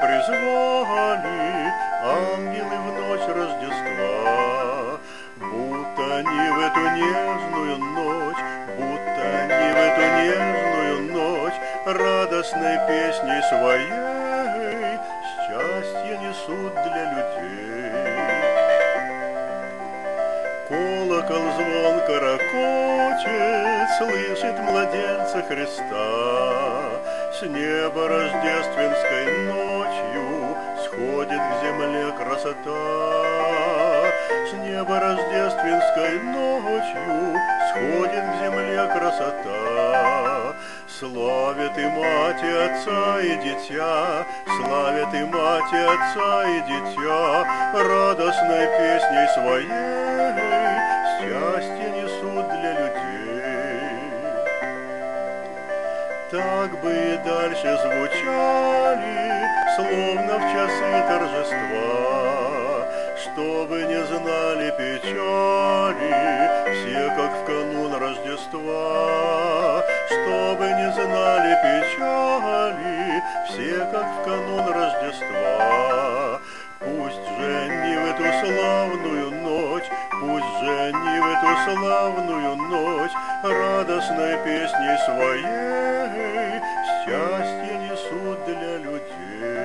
призвали ангелы в ночь Рождества. Будто они в эту нежную ночь, будто они в эту нежную ночь радостной песней своей счастье несут для людей. Колокол звонко ракочет, слышит младенца Христа. С неба рождественской ночью сходит к земле красота. С неба рождественской ночью сходит к земле красота. Славят и мать, и отца, и дитя, славят и мать, и отца, и дитя, радостной песней своей счастье несут для людей. Так бы и дальше звучали, словно в часы торжества, чтобы не знали печали все, как в канун Рождества. Чтобы не знали печали все, как в канун Рождества. Пусть же не в эту славную ночь, пусть же не в эту славную ночь радостной песней своей счастье несут для людей.